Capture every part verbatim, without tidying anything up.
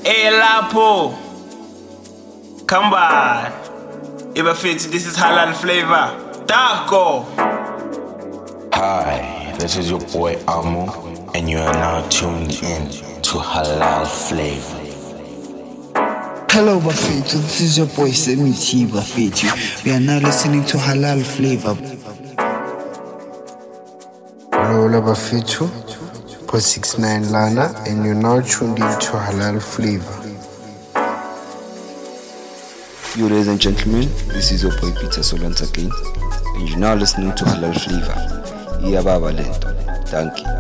Hey Lapo, come by. Iba fit, this is Halal Flavor. Taco. Hi, this is your boy Amo, and you are now tuned in to Halal Flavor. Hello Bafetu, this is your boy Semi T Bafetu. We are now listening to Halal Flavor. Hello Bafetu, for six nine Lana, and you're now tuned into Halal Flavor. Yo, ladies and gentlemen, this is your boy Peter Solans again, and you're now listening to Halal Flavor. Yeah, Baba Lento. Thank you.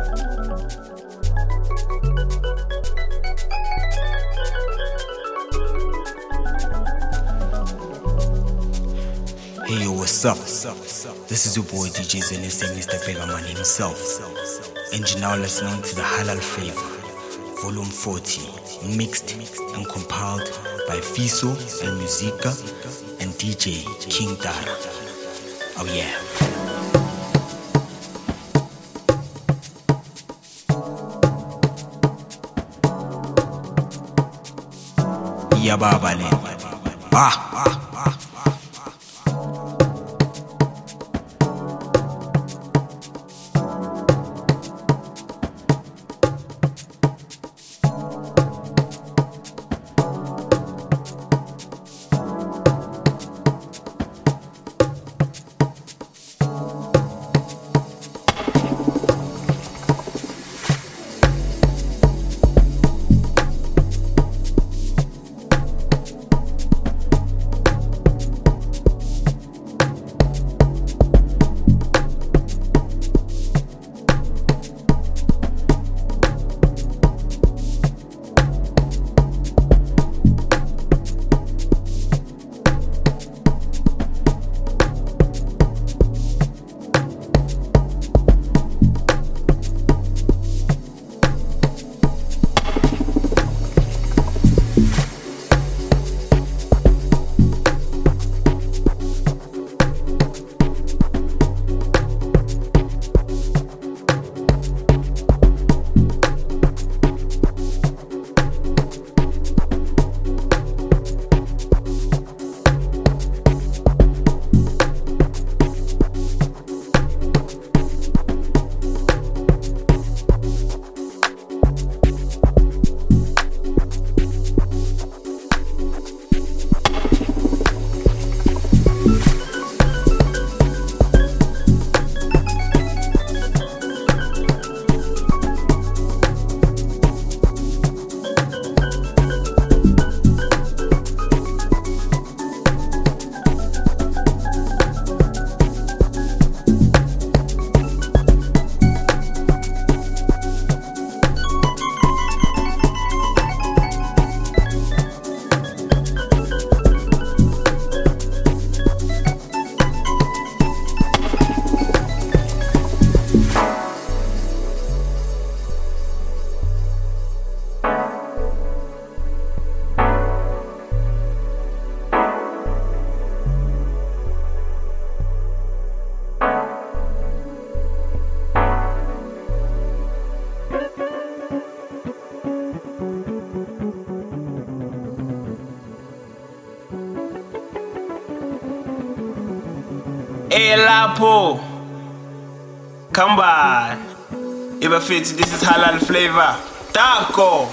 Hey yo, what's up? This is your boy D J Zenese, Mister Begaman himself, and you're now listening to the Halal Flavor, Volume forty, mixed and compiled by Fiso and Musica and D J King Dara. Oh yeah. Yeah, Baba le. Ah, ah. Hey Lapo, come by. Iba fit, this is Halal Flavor. Taco.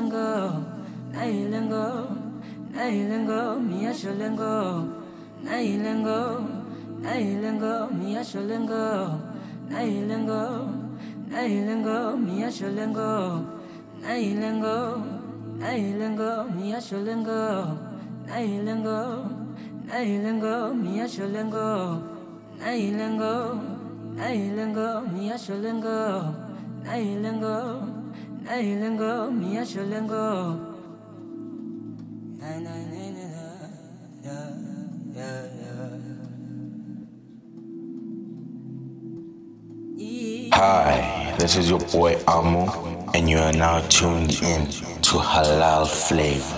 lengo, nayi lengo, nayi lengo, miyasho lengo, nayi lengo, nayi lengo, miyasho lengo, nayi lengo, nayi lengo, miyasho lengo, nayi lengo, nayi lengo, miyasho lengo, nayi lengo, nayi lengo, miyasho lengo, nayi lengo, nayi lengo, miyasho lengo, nayi lengo, nayi lengo, miyasho lengo. Hi, this is your boy Amo, and you are now tuned in to Halal Flavor.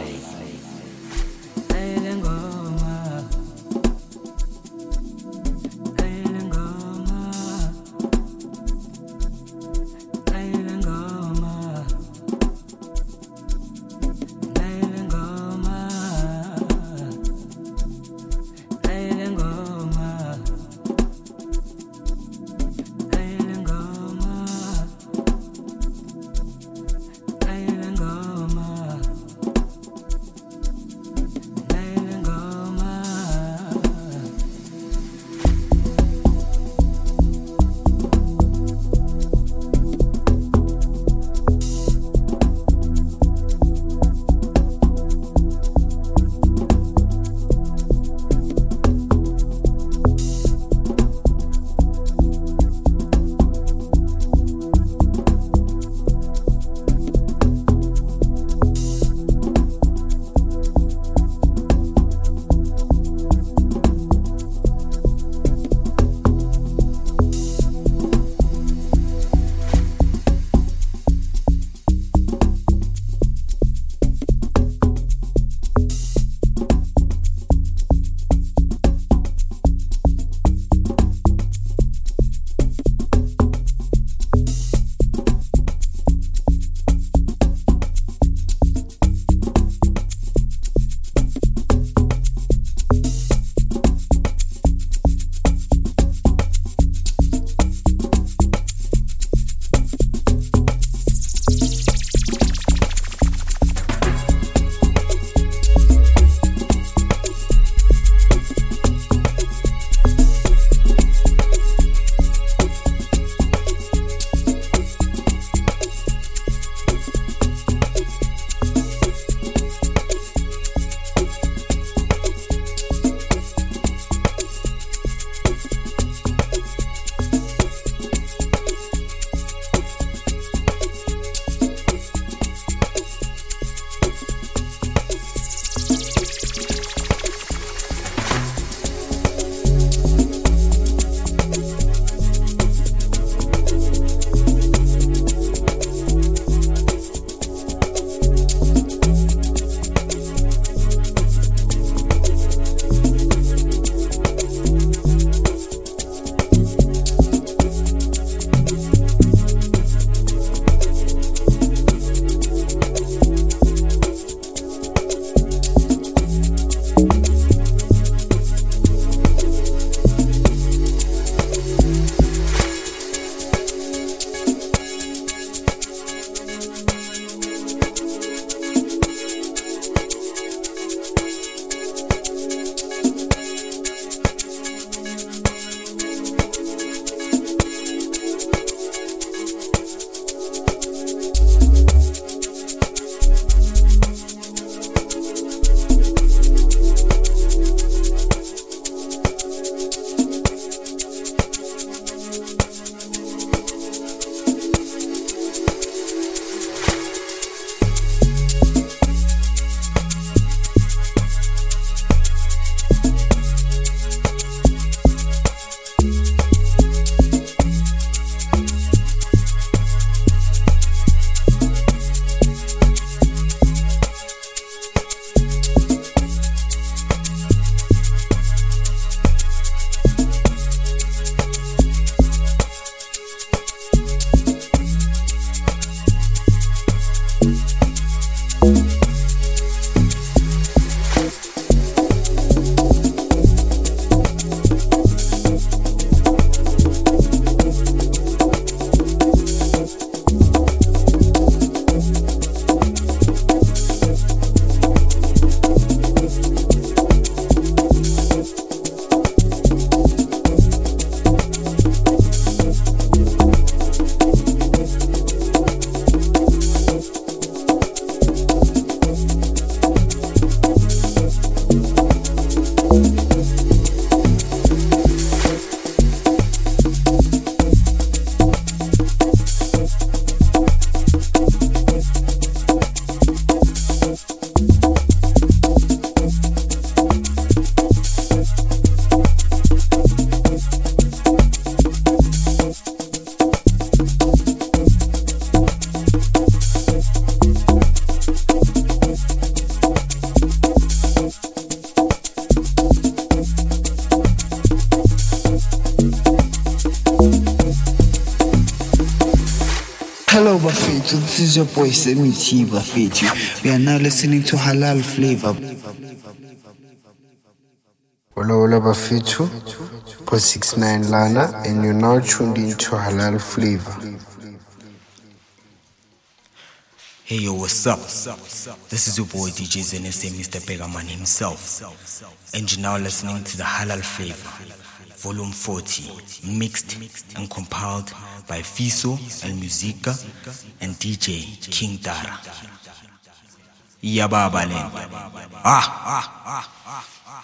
this is your boy Sammy T Bafethu. We are now listening to Halal Flavor. Hola, hola Bafethu, po six nine Lana, and you're now tuned into Halal Flavor. Hey yo, what's up? This is your boy D J Zenese, Mister Pegaman himself. And you're now listening to the Halal Flavor, Volume forty, mixed and compiled by Fiso El Musica and D J King Dara. Yababalen. Ah, ah, ah, ah, ah.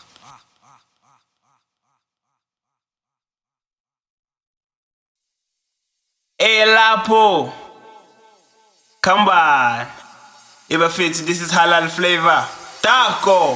Hey Lapo, come by. Ibafethu, this is Halal Flavor. Taco.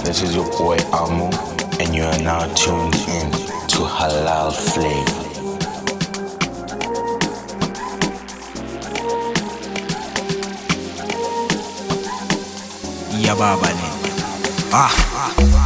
This is your boy Amu, and you are now tuned in to Halal Flavor. Ya baba ne. Ah, ah, ah.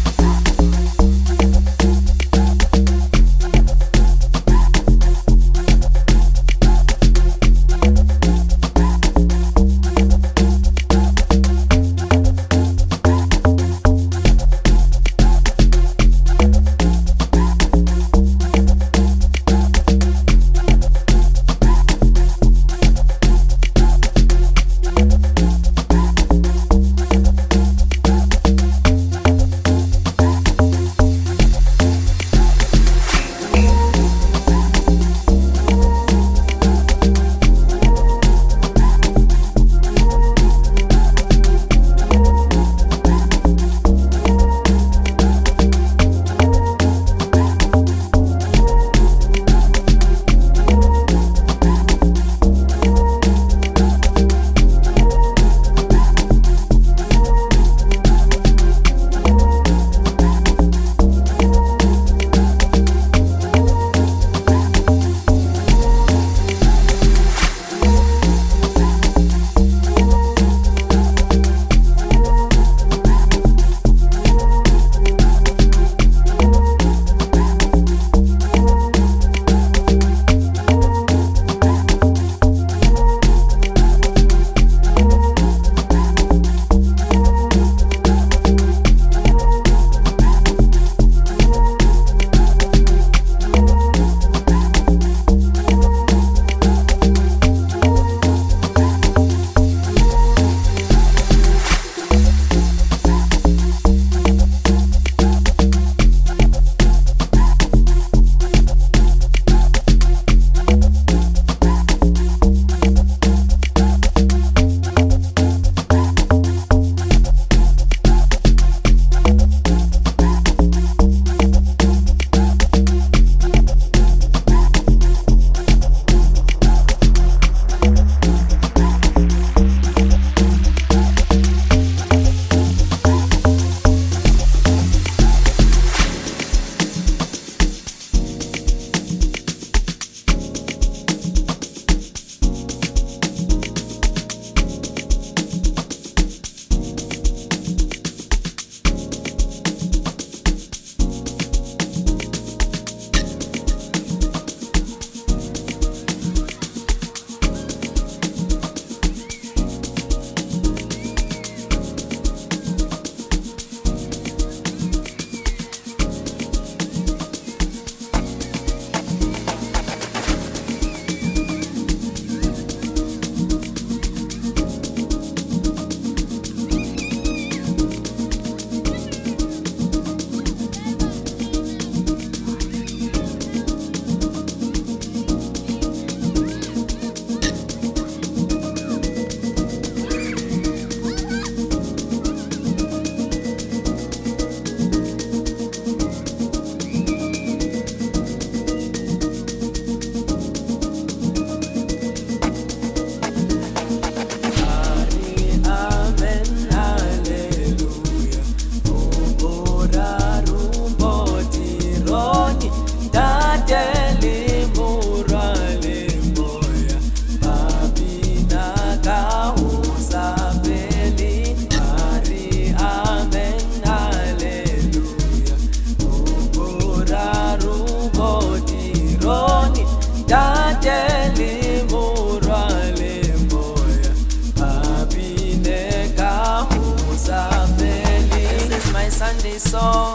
song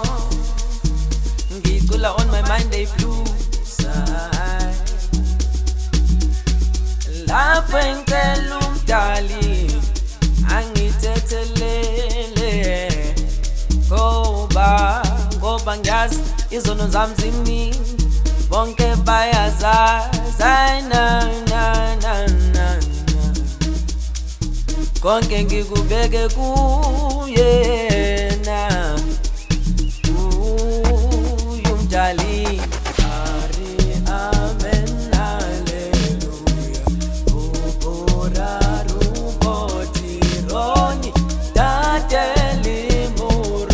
ngicula on my Monday blues lapho ngicela umdali angithethelele ngoba ngoba ngiyazi izono zami ziningi bonke bayazazi na na na na konke ngikubeke kuyena uyumdali ari amen haleluya ubora ruboti roni dadeli mur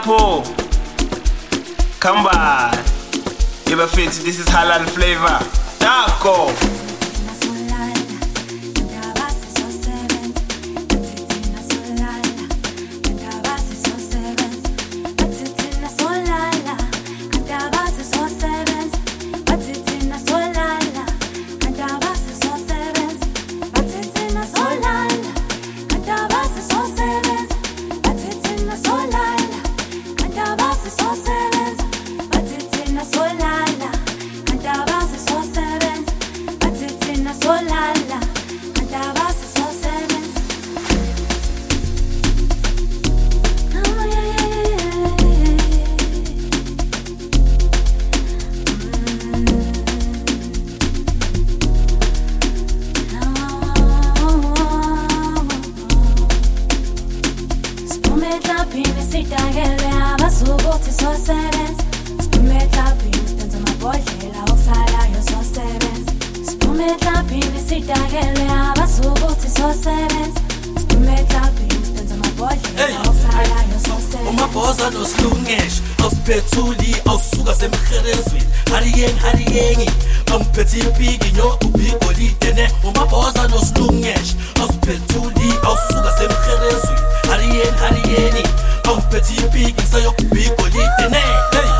lapho. Kamba. Eba fit, this is halal flavor. Taco. Umabhoza nosilungesh awusiphethuli awusuka semherezweni hariyeng hariyengi awuphethe ipiki nyo ubigolide ne umabhoza nosilungesh awusiphethuli awusuka semherezweni hariyeng hariyeni awuphethe ipiki sayokubigolide ne hey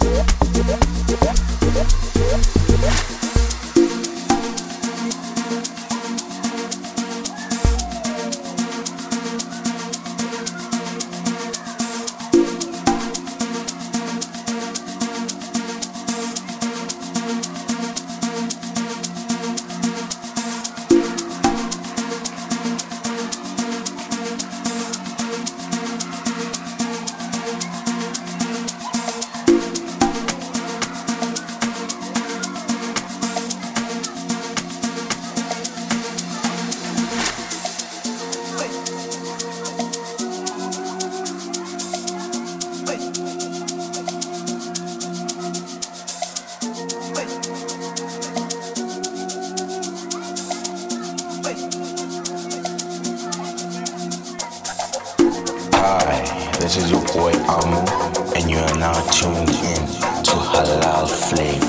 This is your boy Amu, and you are now tuned in to Halal Flavor.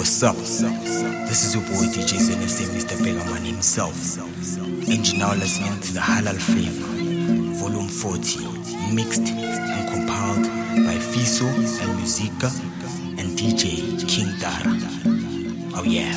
what's up? This is your boy D J Zenese, Mister Begaman himself. And you're now listening to the Halal Flavor, Volume forty, mixed and compiled by Fiso and Musica and D J King Dara. Oh yeah.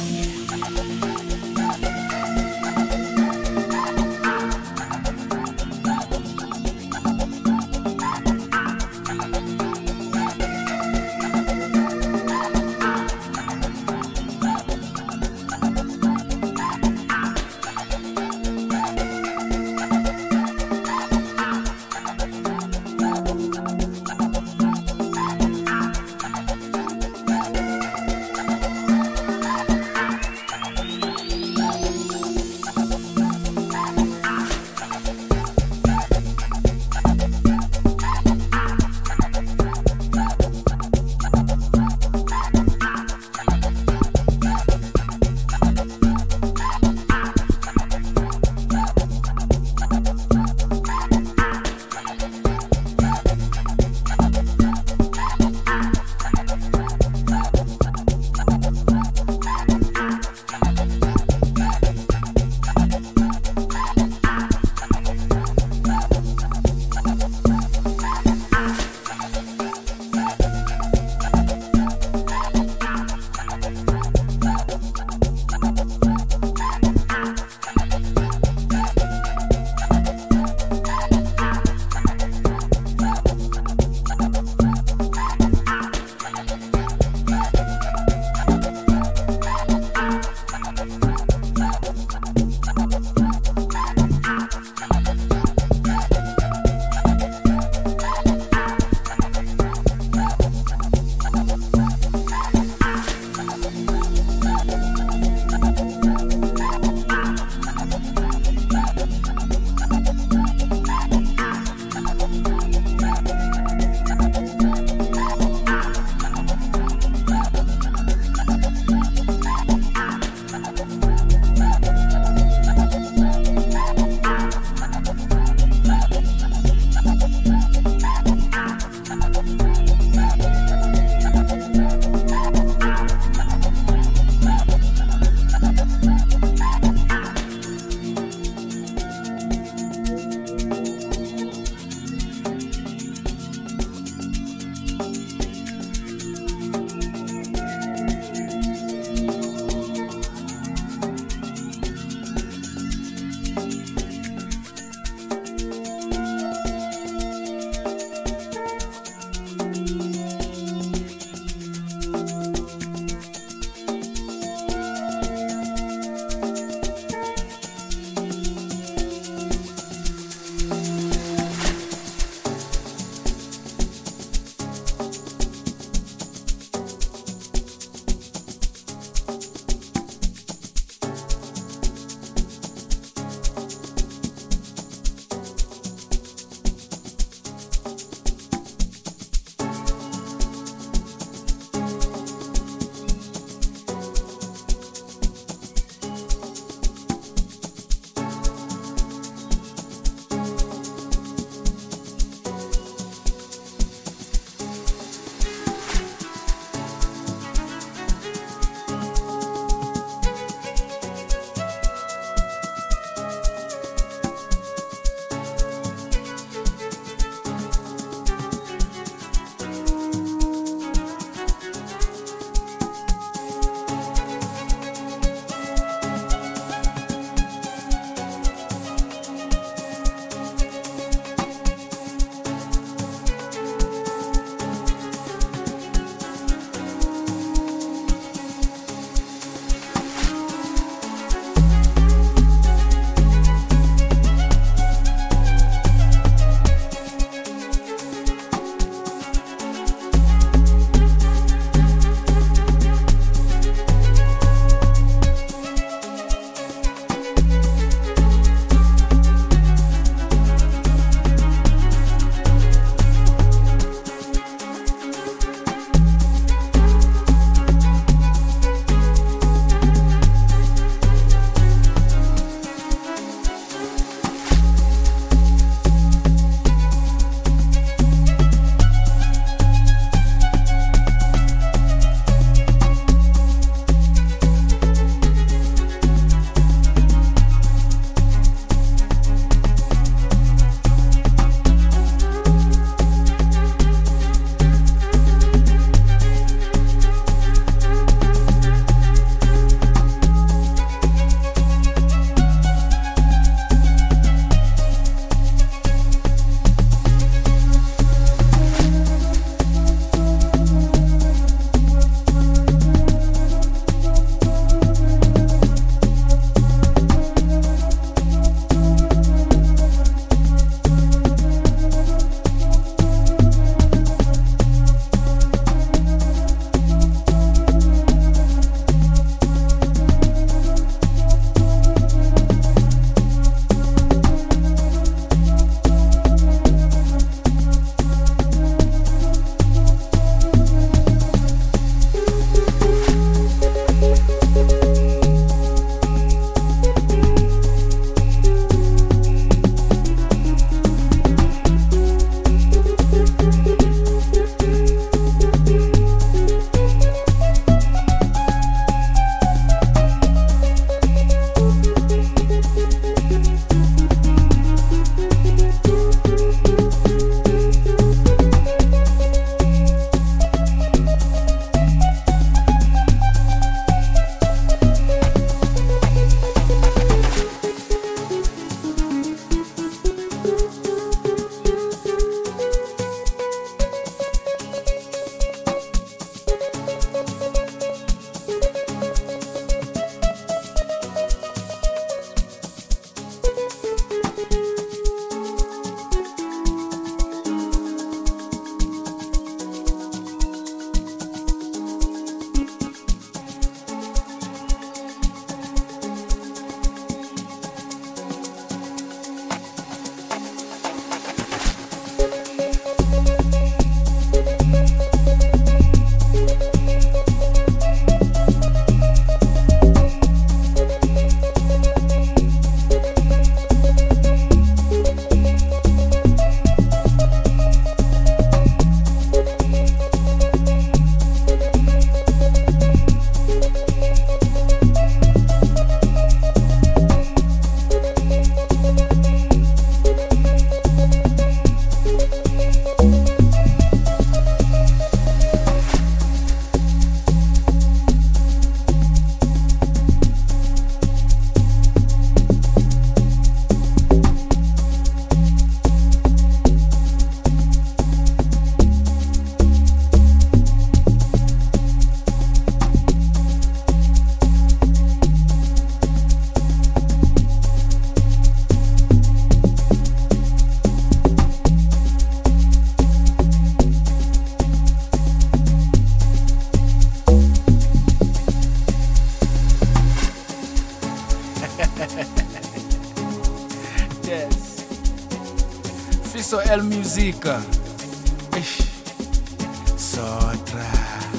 Gangsters Fiso El Musica Ish Sotra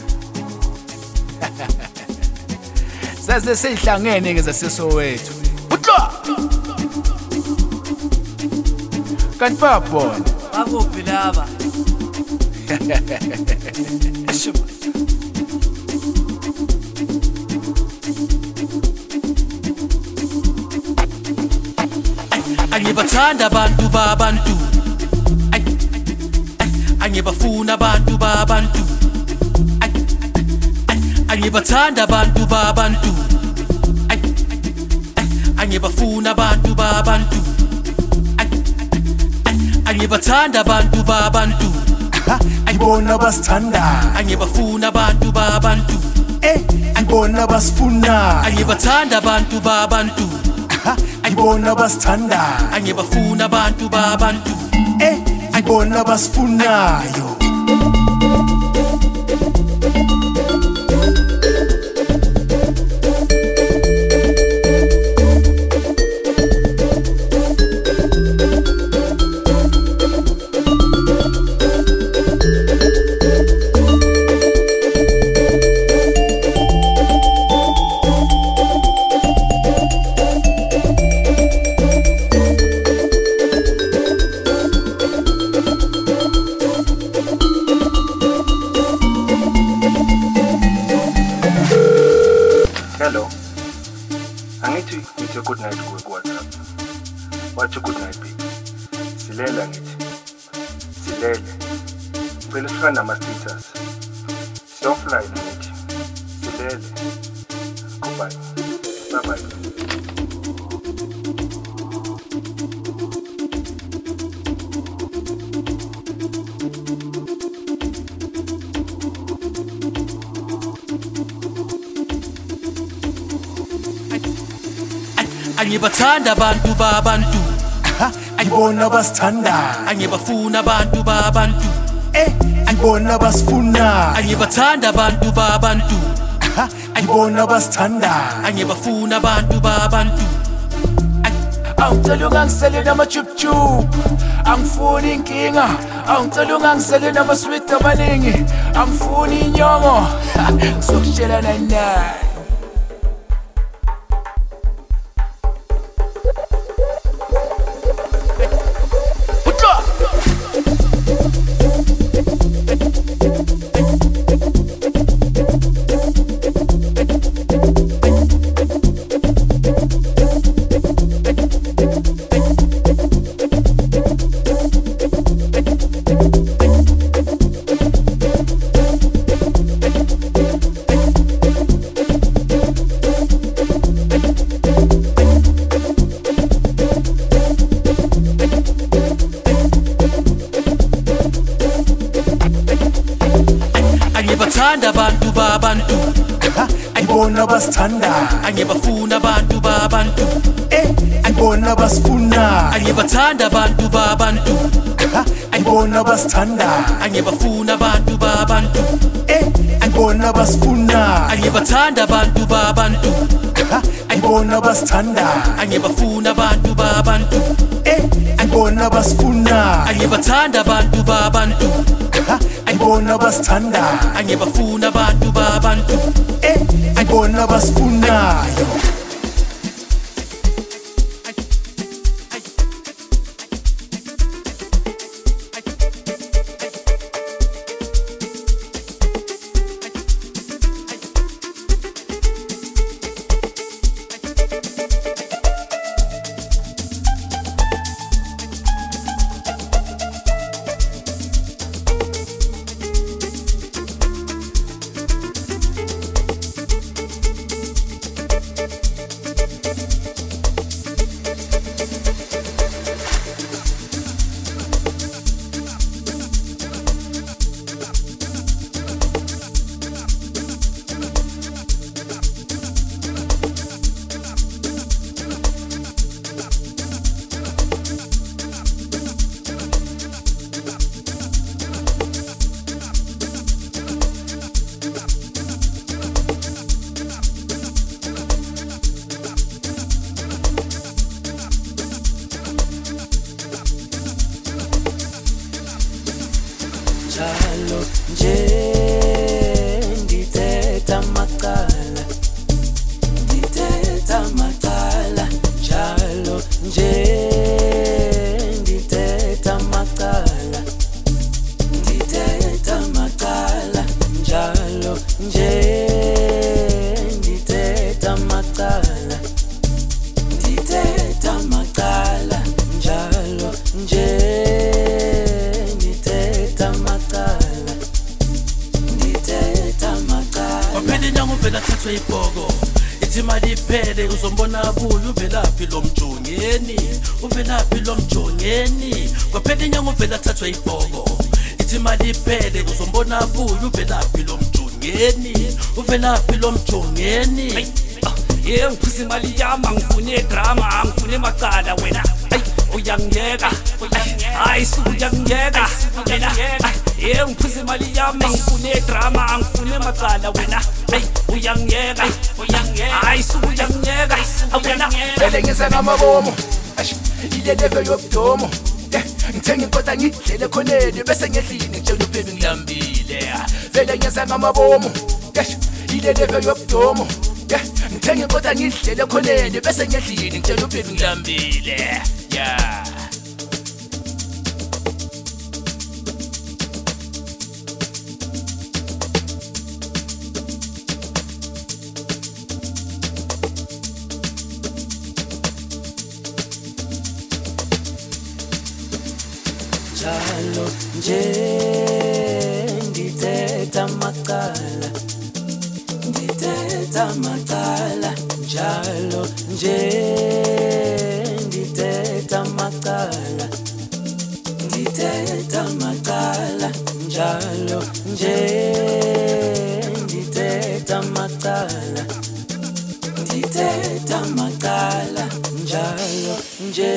Zaze seyihlangene ke zasesowethu Utlo Kanti babona Akuphi laba Angibathanda abantu babantu Angibafuna abantu babantu Angibathanda abantu babantu Angibafuna abantu babantu Angibathanda abantu babantu Ayibona basithanda Angibafuna abantu babantu Eh ayibona basifuna Angibathanda abantu babantu Ayibona basithanda Angibafuna abantu babantu Eh ayibona basifunayo Hello. I need to meet your good night work WhatsApp. What's your good night, baby? Silela ngithi. Silele. Phela sifana nama-status. Siyofly ngithi. Silele. Goodbye. Bye-bye. Angibathanda abantu babantu Ayibona basithanda Angibafuna abantu babantu Eh ayibona basifuna Angibathanda abantu babantu Ayibona basithanda Angibafuna abantu babantu Angicela ungangisele nama-chup-chup Angifuni inkinga Angicela ungangisele nama-sweet amaningi Angifuni inyongo Ngizokutshela nine-nine Angibathanda abantu babantu Ayibona basithanda Angibafuna abantu babantu Eh ayibona basifuna Angibathanda abantu babantu Ayibona basithanda Angibafuna abantu babantu Eh ayibona basifuna Angibathanda abantu babantu Ayibona basithanda Angibafuna abantu babantu Eh ayibona basifuna Angibathanda abantu babantu Ayibona basithanda Angibafuna abantu babantu Eh ayibona basifunayo njalo nje ndithetha macala ndithetha macala njalo nje ndithetha macala ndithetha macala njalo nje ndithetha macala ndithetha macala njalo nje ndithetha macala ndithetha macala waphela inyanga uvela thathwe ibhoko ithi imali iphele uzombona buyo uvelaphi lo mjongeni uvelaphi lo mjongeni kwaphela inyanga uvela thathwe ibhoko ithi imali iphele uzombona buyo uvelaphi lo mjongeni uvelaphi lo mjongeni ye ngiphuza imali yami angifune drama angifune macala wena uyangiyeka hayi sukuyangiyeka wena ye ngiphuza imali yami angifune drama angifune macala wena uyangiyeka hayi sukuyangiyeka wena vele ngenza ngamabomo ile level yobudomo ngithenga inkoda ngidlele khoneni bese ngedlini ngitshela uphebe ngilambile vele ngenza ngamabomo ile level yobudomo ngithenga inkoda ngidlele khoneni bese ngedlini ngitshela uphebe ngilambile yeah njalo nje ndithetha macala ndithetha macala njalo nje ndithetha macala ndithetha macala njalo nje ndithetha macala ndithetha macala njalo nje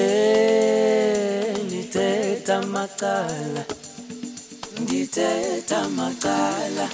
ndithetha macala ndithetha macala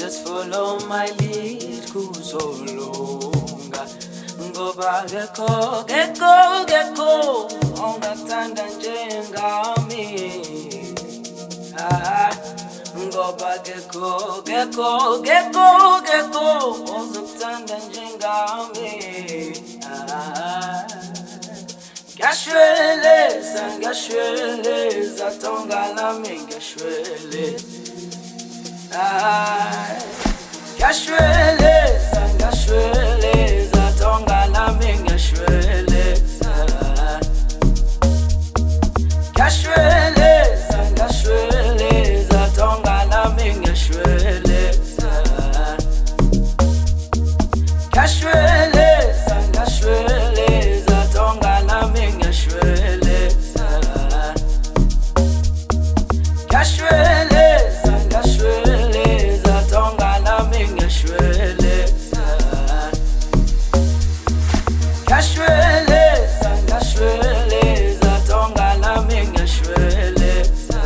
just follow my lead kuzolunga ngoba gekho gekho gekho ongathanda njengami ah ngoba gekho gekho gekho gekho ozokuthanda njengami ah ngashweleza ngashweleza tonga lami ngashweleza ah ngashweleza ngashweleza tonga lami ngashweleza ngashweleza ngashweleza tonga lami ngashweleza ngashweleza ngashweleza tonga lami ngashweleza ngashweleza ngashweleza tonga lami ngashweleza ngashweleza ngashweleza tonga lami ngashweleza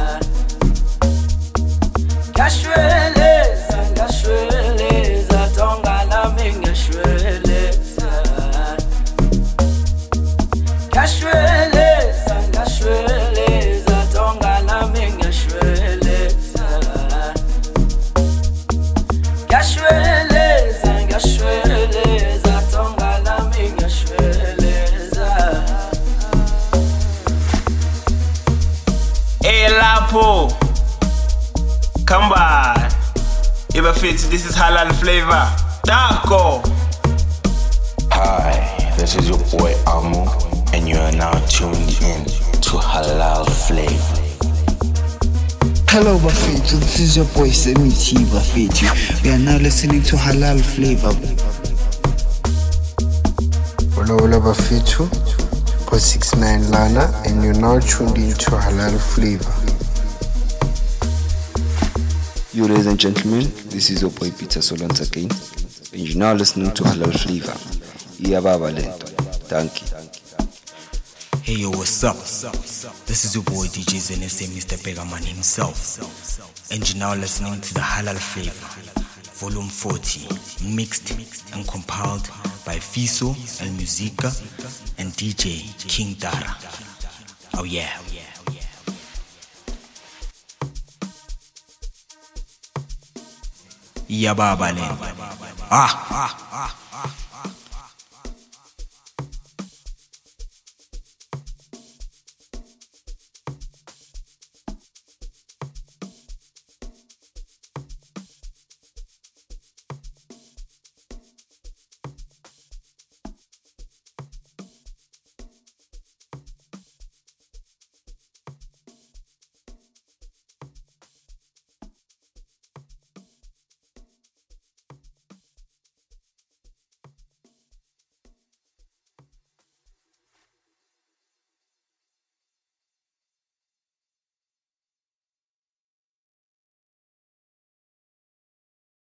ngashweleza ngashweleza tonga lami ngashweleza ngashweleza ngashweleza tonga lami ngashweleza ngashweleza ngashweleza tonga lami ngashweleza Elapo Kamba Iba Fit, this is Halal Flavor Taco. Hi, this is your boy Amo, and you are now tuned in to Halal Flavor. Hello Bafetu, this is your boy Semi T Bafetu. We are now listening to Halal Flavor. Hola hola Bafetu, four six nine Lana, and you're now tuned into Halal Flavor. You ladies and gentlemen, this is your boy Peter Solonza again, and you're now listening to Halal Flavor. Yeah, Baba Lento. Thank you. Hey yo, what's up? This is your boy D J Zenese, Mister Pegaman himself, and you're now listening to the Halal Flavor, Volume forty, mixed and compiled by Fiso and Musica and D J King Dara. Oh yeah. Yeah, Baba Lento. Ah, ah, ah.